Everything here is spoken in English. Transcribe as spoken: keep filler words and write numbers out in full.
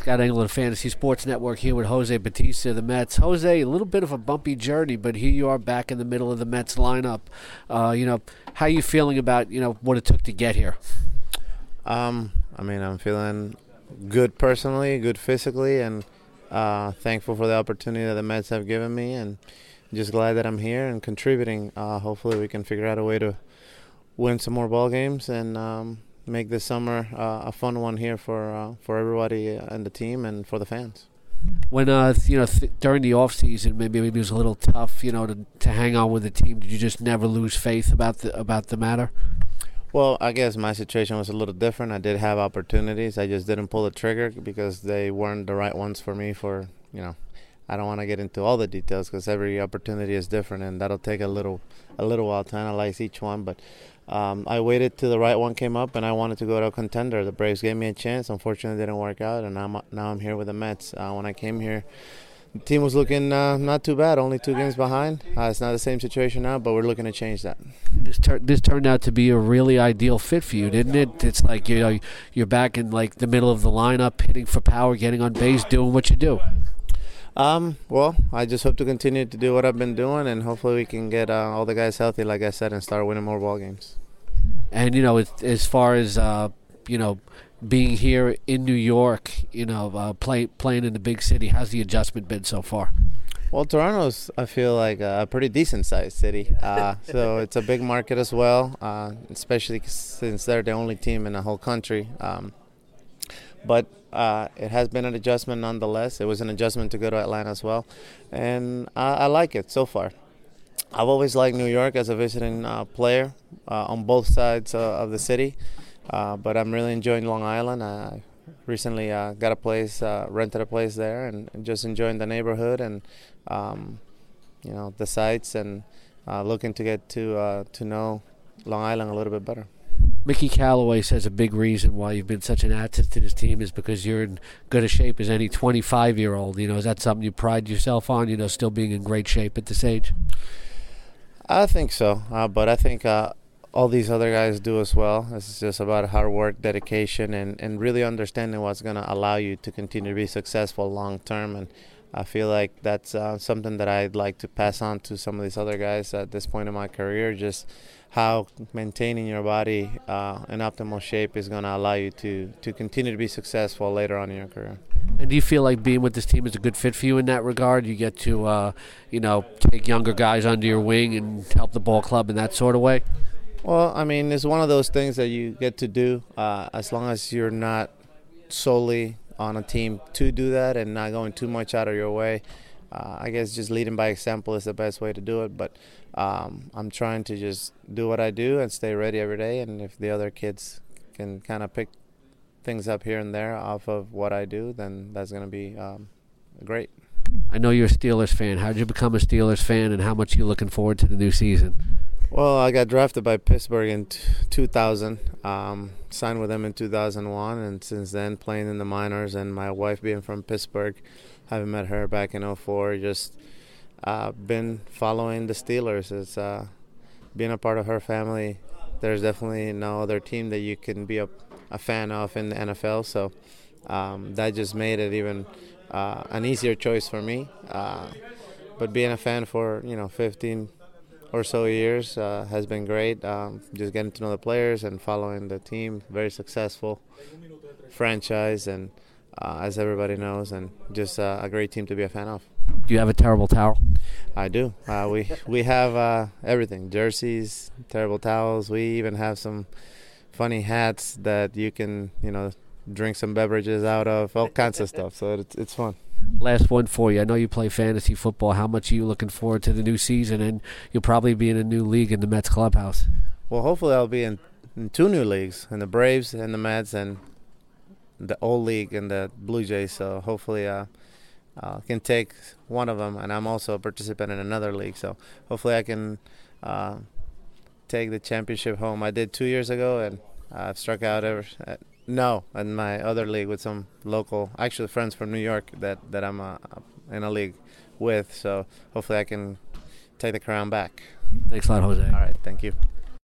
Scott England, Fantasy Sports Network, here with Jose Bautista of the Mets. Jose, a little bit of a bumpy journey, but here you are back in the middle of the Mets lineup. Uh, you know, how are you feeling about, you know, what it took to get here? Um, I mean, I'm feeling good personally, good physically, and uh, thankful for the opportunity that the Mets have given me, and just glad that I'm here and contributing. Uh, hopefully we can figure out a way to win some more ball games and um, make this summer uh, a fun one here for uh, for everybody and the team and for the fans. When uh, you know, th- during the off season, maybe maybe it was a little tough, you know, to to hang on with the team. Did you just never lose faith about the about the matter? Well, I guess my situation was a little different. I did have opportunities. I just didn't pull the trigger because they weren't the right ones for me. For you know, I don't want to get into all the details because every opportunity is different, and that'll take a little a little while to analyze each one. But um, I waited till the right one came up, and I wanted to go to a contender. The Braves gave me a chance. Unfortunately, it didn't work out, and I'm, now I'm here with the Mets. Uh, when I came here, the team was looking uh, not too bad, only two games behind. Uh, it's not the same situation now, but we're looking to change that. This, tur- this turned out to be a really ideal fit for you, didn't it? It's like, you know, you're back in like the middle of the lineup, hitting for power, getting on base, doing what you do. Um, well, I just hope to continue to do what I've been doing, and hopefully we can get uh, all the guys healthy, like I said, and start winning more ball games. And, you know, as, as far as, uh, you know, being here in New York, you know, uh, play, playing in the big city, how's the adjustment been so far? Well, Toronto's, I feel like, a pretty decent-sized city. Uh, so it's a big market as well, uh, especially since they're the only team in the whole country. Um, but uh, it has been an adjustment nonetheless. It was an adjustment to go to Atlanta as well. And I, I like it so far. I've always liked New York as a visiting uh, player uh, on both sides uh, of the city. Uh, but I'm really enjoying Long Island. I recently uh, got a place, uh, rented a place there, and, and just enjoying the neighborhood and um, you know, the sights, and uh, looking to get to uh, to know Long Island a little bit better. Mickey Callaway says a big reason why you've been such an asset to this team is because you're in good a shape as any twenty-five-year-old. You know, is that something you pride yourself on? You know, still being in great shape at this age. I think so, uh, but I think. Uh, All these other guys do as well. It's just about hard work, dedication, and, and really understanding what's going to allow you to continue to be successful long term. And I feel like that's uh, something that I'd like to pass on to some of these other guys at this point in my career. Just how maintaining your body uh, in optimal shape is going to allow you to, to continue to be successful later on in your career. And do you feel like being with this team is a good fit for you in that regard? You get to, uh, you know, take younger guys under your wing and help the ball club in that sort of way? Well, I mean, it's one of those things that you get to do uh, as long as you're not solely on a team to do that and not going too much out of your way. Uh, I guess just leading by example is the best way to do it. But um, I'm trying to just do what I do and stay ready every day. And if the other kids can kind of pick things up here and there off of what I do, then that's going to be um, great. I know you're a Steelers fan. How did you become a Steelers fan, and how much are you looking forward to the new season? Well, I got drafted by Pittsburgh in two thousand, um, signed with them in two thousand one, and since then playing in the minors, and my wife being from Pittsburgh, having met her back in oh four, just uh, been following the Steelers. It's uh, being a part of her family. There's definitely no other team that you can be a, a fan of in the N F L, so um, that just made it even uh, an easier choice for me. Uh, but being a fan for, you know, fifteen or so years uh, has been great. Um, just getting to know the players and following the team. Very successful franchise, and uh, as everybody knows, and just uh, a great team to be a fan of. Do you have a terrible towel? I do. Uh, we we have uh, everything: jerseys, terrible towels. We even have some funny hats that you can, you know, drink some beverages out of. All kinds of stuff. So it's it's fun. Last one for you. I know you play fantasy football. How much are you looking forward to the new season? And you'll probably be in a new league in the Mets clubhouse. Well, hopefully I'll be in, in two new leagues, in the Braves and the Mets, and the old league and the Blue Jays. So hopefully I uh, uh, can take one of them. And I'm also a participant in another league. So hopefully I can uh, take the championship home. I did two years ago, and I've struck out ever. Uh, No, in my other league with some local, actually friends from New York that, that I'm uh, in a league with. So hopefully I can take the crown back. Thanks a lot, Jose. All right, thank you.